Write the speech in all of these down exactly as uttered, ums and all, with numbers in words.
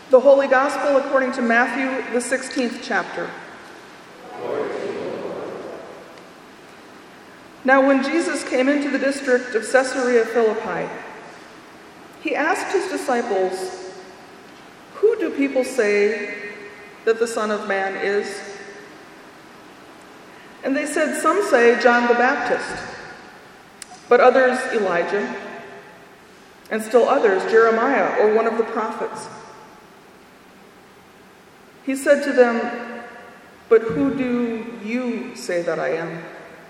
The Holy Gospel according to Matthew, the sixteenth chapter. Now when Jesus came into the district of Caesarea Philippi, he asked his disciples, "Who do people say that the Son of Man is?" And they said, "Some say John the Baptist, but others Elijah, and still others Jeremiah or one of the prophets." He said to them, "But who do you say that I am?"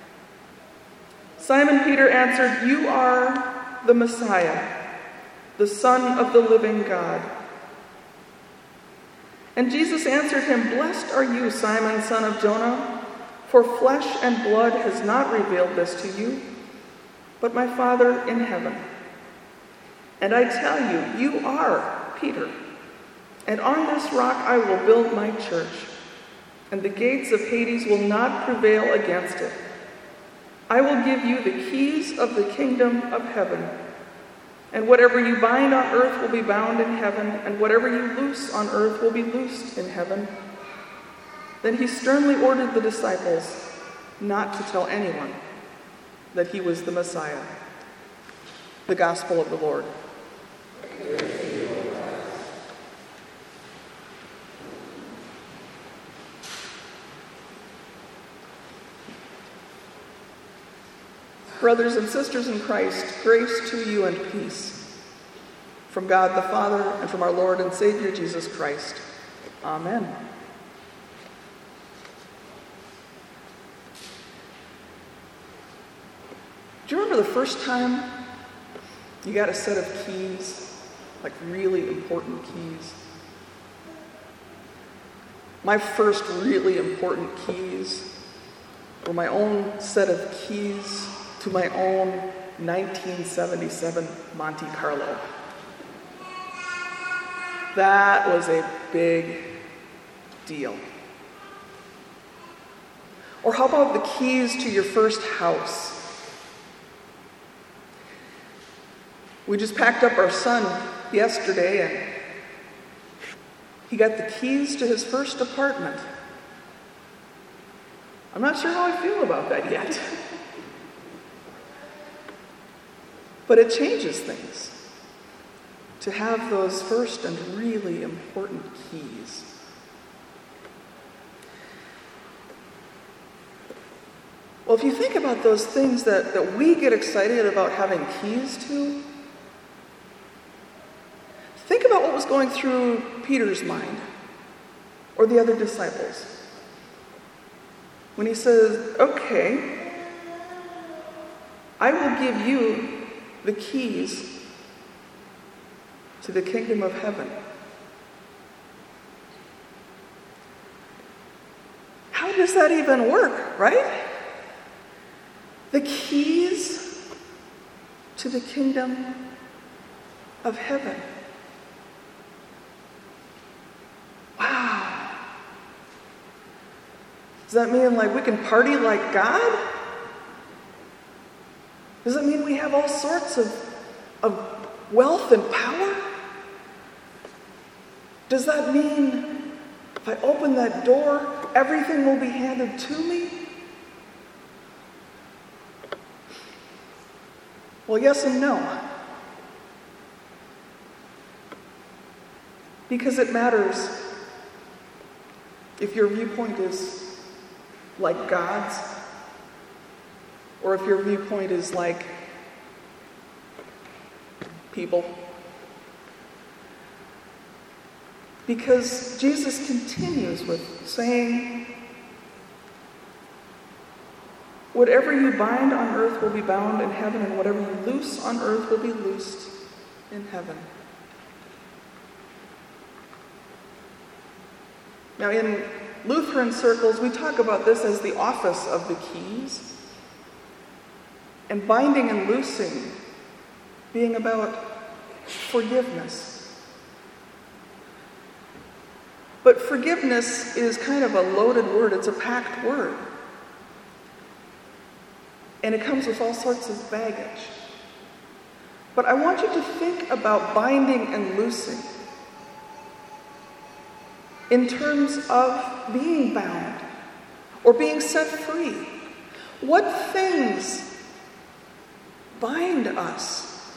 Simon Peter answered, "You are the Messiah, the Son of the living God." And Jesus answered him, "Blessed are you, Simon, son of Jonah, for flesh and blood has not revealed this to you, but my Father in heaven. And I tell you, you are Peter, and on this rock I will build my church, and the gates of Hades will not prevail against it. I will give you the keys of the kingdom of heaven, and whatever you bind on earth will be bound in heaven, and whatever you loose on earth will be loosed in heaven." Then he sternly ordered the disciples not to tell anyone that he was the Messiah. The Gospel of the Lord. Brothers and sisters in Christ, grace to you and peace from God the Father and from our Lord and Savior Jesus Christ. Amen. Do you remember the first time you got a set of keys, like really important keys? My first really important keys were my own set of keys to my own nineteen seventy-seven Monte Carlo. That was a big deal. Or how about the keys to your first house? We just packed up our son yesterday and he got the keys to his first apartment. I'm not sure how I feel about that yet. But it changes things to have those first and really important keys. Well, if you think about those things that, that we get excited about having keys to, think about what was going through Peter's mind or the other disciples when he says, "Okay, I will give you the keys to the kingdom of heaven." How does that even work, right? The keys to the kingdom of heaven. Wow. Does that mean like we can party like God? Does it mean we have all sorts of, of wealth and power? Does that mean if I open that door, everything will be handed to me? Well, yes and no. Because it matters if your viewpoint is like God's, or if your viewpoint is like people. Because Jesus continues with saying, "Whatever you bind on earth will be bound in heaven, and whatever you loose on earth will be loosed in heaven." Now, in Lutheran circles, we talk about this as the office of the keys, and binding and loosing being about forgiveness. But forgiveness is kind of a loaded word. It's a packed word. And it comes with all sorts of baggage. But I want you to think about binding and loosing in terms of being bound or being set free? What things bind us?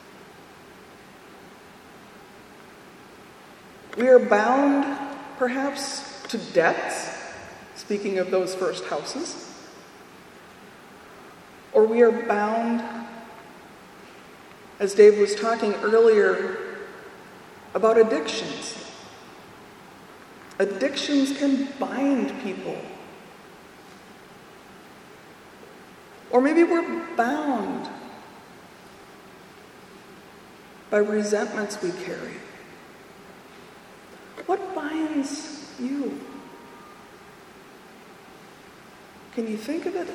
We are bound, perhaps, to debts, speaking of those first houses. Or we are bound, as Dave was talking earlier, about addictions. Addictions can bind people. Or maybe we're bound by resentments we carry. What binds you? Can you think of it?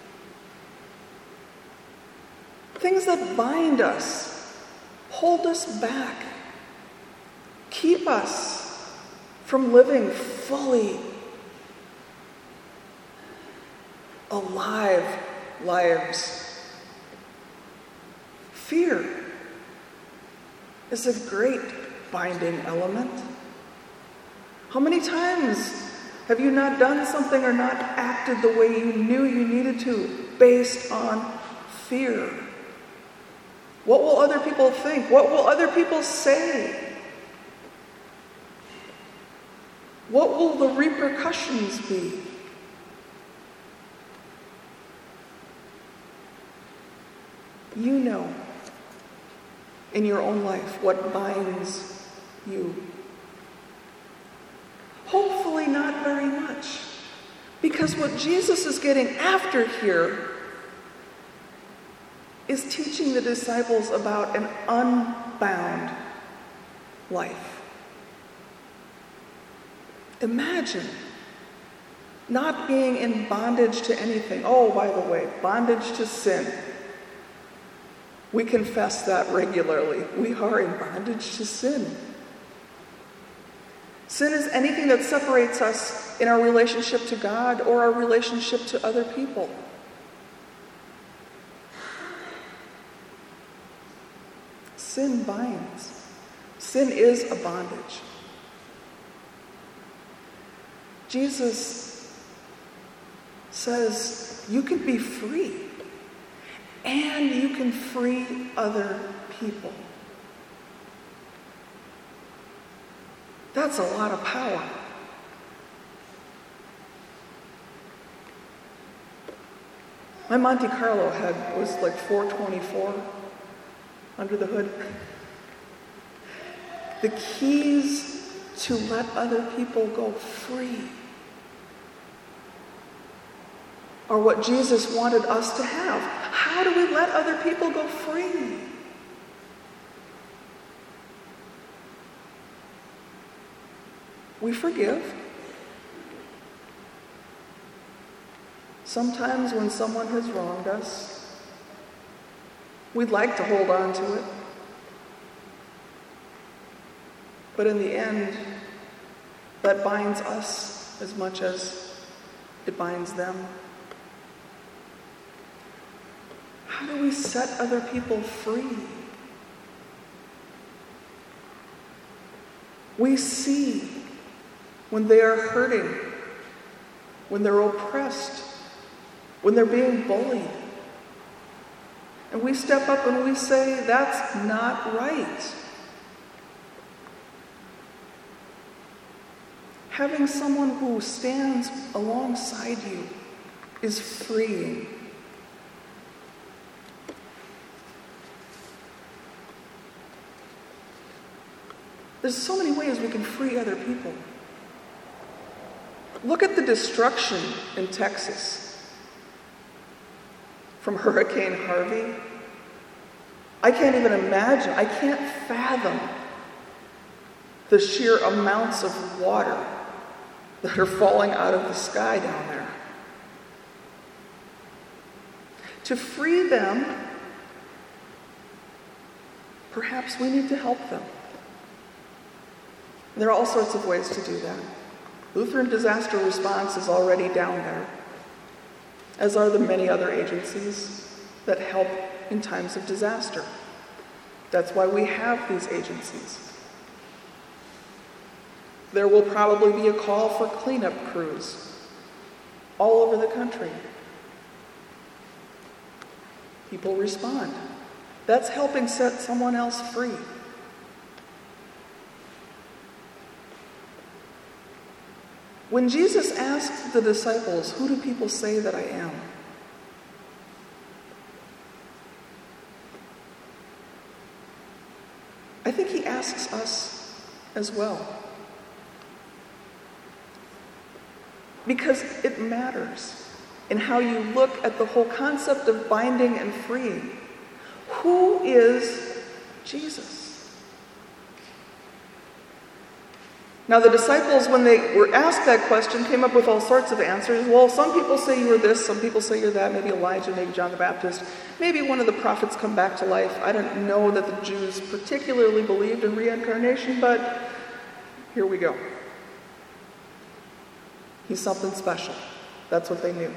Things that bind us, hold us back, keep us from living fully alive lives. Fear is a great binding element. How many times have you not done something or not acted the way you knew you needed to based on fear? What will other people think? What will other people say? What will the repercussions be? You know in your own life what binds you. Hopefully not very much, because what Jesus is getting after here is teaching the disciples about an unbound life. Imagine not being in bondage to anything. Oh, by the way, bondage to sin. We confess that regularly. We are in bondage to sin. Sin is anything that separates us in our relationship to God or our relationship to other people. Sin binds. Sin is a bondage. Jesus says you can be free and you can free other people. That's a lot of power. My Monte Carlo head was like four twenty-four under the hood. The keys to let other people go free are what Jesus wanted us to have. How do we let other people go free? We forgive. Sometimes when someone has wronged us, we'd like to hold on to it. But in the end, that binds us as much as it binds them. How do we set other people free? We see when they are hurting, when they're oppressed, when they're being bullied. And we step up and we say, that's not right. Having someone who stands alongside you is freeing. There's so many ways we can free other people. Look at the destruction in Texas from Hurricane Harvey. I can't even imagine, I can't fathom the sheer amounts of water that are falling out of the sky down there. To free them, perhaps we need to help them. There are all sorts of ways to do that. Lutheran Disaster Response is already down there, as are the many other agencies that help in times of disaster. That's why we have these agencies. There will probably be a call for cleanup crews all over the country. People respond. That's helping set someone else free. When Jesus asked the disciples, "Who do people say that I am?" I think he asks us as well. Because it matters in how you look at the whole concept of binding and freeing. Who is Jesus? Now, the disciples, when they were asked that question, came up with all sorts of answers. Well, some people say you were this, some people say you're that, maybe Elijah, maybe John the Baptist, maybe one of the prophets come back to life. I don't know that the Jews particularly believed in reincarnation, but here we go. He's something special. That's what they knew.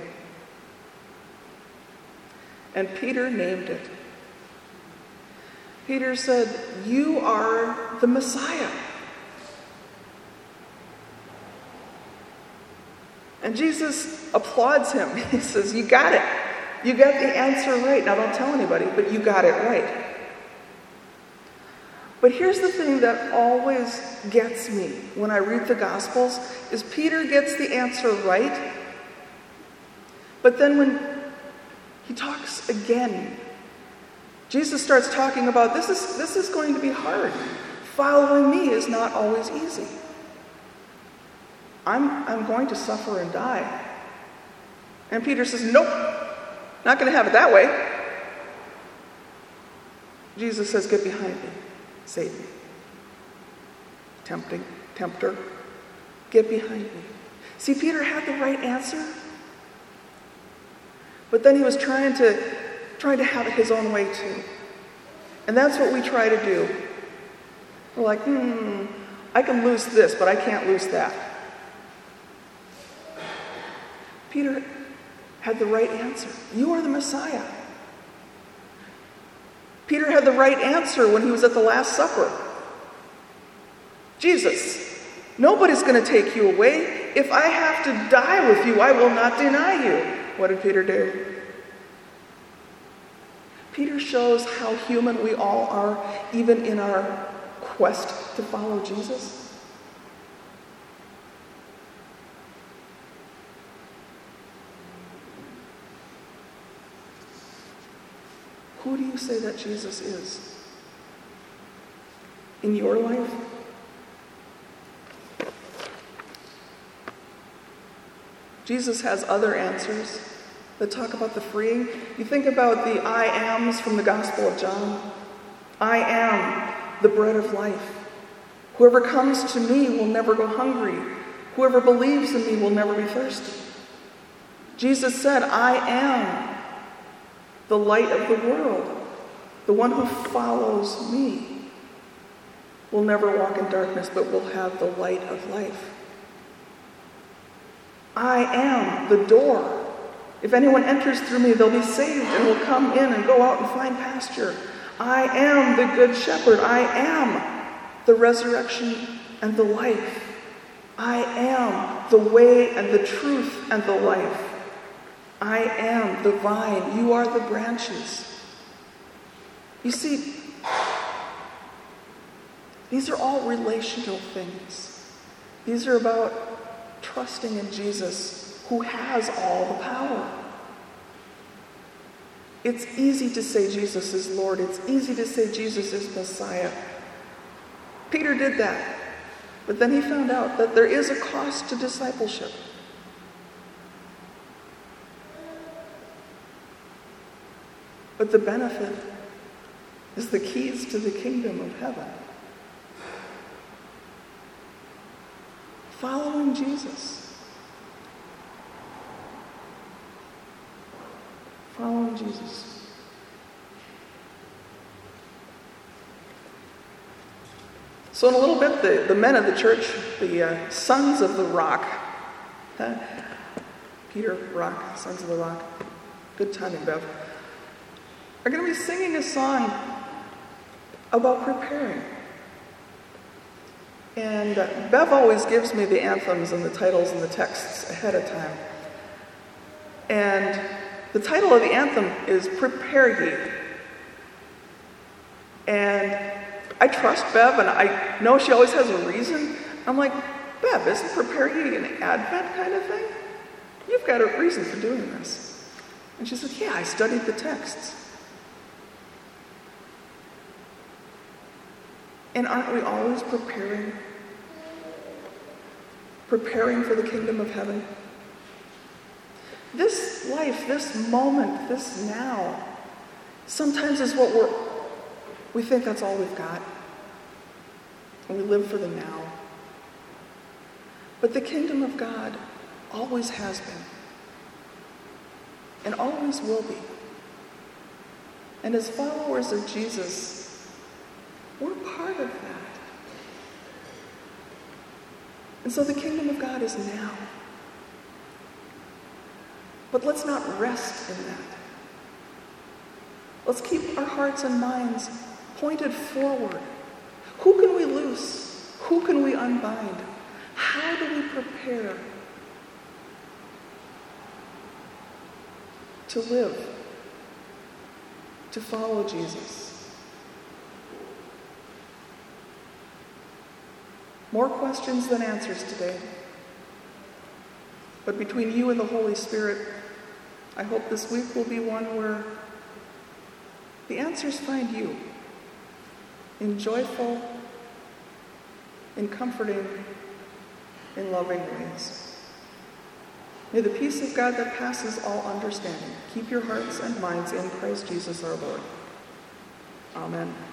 And Peter named it. Peter said, "You are the Messiah." And Jesus applauds him. He says, "You got it. You got the answer right. Now don't tell anybody, but you got it right." But here's the thing that always gets me when I read the Gospels, is Peter gets the answer right, but then when he talks again, Jesus starts talking about this is, this is going to be hard. Following me is not always easy. I'm, I'm going to suffer and die. And Peter says, "Nope, not going to have it that way." Jesus says, "Get behind me, Satan. Tempting, tempter, get behind me." See, Peter had the right answer, but then he was trying to, trying to have it his own way too. And that's what we try to do. We're like, hmm, I can lose this, but I can't lose that. Peter had the right answer. You are the Messiah. Peter had the right answer when he was at the Last Supper. Jesus, nobody's going to take you away. If I have to die with you, I will not deny you. What did Peter do? Peter shows how human we all are, even in our quest to follow Jesus. Who do you say that Jesus is? In your life? Jesus has other answers that talk about the freeing. You think about the I ams from the Gospel of John. I am the bread of life. Whoever comes to me will never go hungry. Whoever believes in me will never be thirsty. Jesus said, "I am the light of the world. The one who follows me will never walk in darkness, but will have the light of life. I am the door. If anyone enters through me, they'll be saved and will come in and go out and find pasture. I am the good shepherd. I am the resurrection and the life. I am the way and the truth and the life. I am the vine. You are the branches." You see, these are all relational things. These are about trusting in Jesus, who has all the power. It's easy to say Jesus is Lord. It's easy to say Jesus is Messiah. Peter did that. But then he found out that there is a cost to discipleship. But the benefit is the keys to the kingdom of heaven. Following Jesus. Following Jesus. So in a little bit, the, the men of the church, the uh, Sons of the Rock, uh, Peter, Rock, Sons of the Rock, good timing, Bev, are going to be singing a song about preparing. And uh, Bev always gives me the anthems and the titles and the texts ahead of time. And the title of the anthem is Prepare Ye. And I trust Bev, and I know she always has a reason. I'm like, Bev, isn't Prepare Ye an Advent kind of thing? You've got a reason for doing this. And she said, yeah, I studied the texts. And aren't we always preparing? Preparing for the kingdom of heaven? This life, this moment, this now, sometimes is what we're, we think that's all we've got. And we live for the now. But the kingdom of God always has been. And always will be. And as followers of Jesus, we're part of that. And so the kingdom of God is now. But let's not rest in that. Let's keep our hearts and minds pointed forward. Who can we loose? Who can we unbind? How do we prepare to live, to follow Jesus? More questions than answers today. But between you and the Holy Spirit, I hope this week will be one where the answers find you in joyful, in comforting, in loving ways. May the peace of God that passes all understanding keep your hearts and minds in Christ Jesus our Lord. Amen.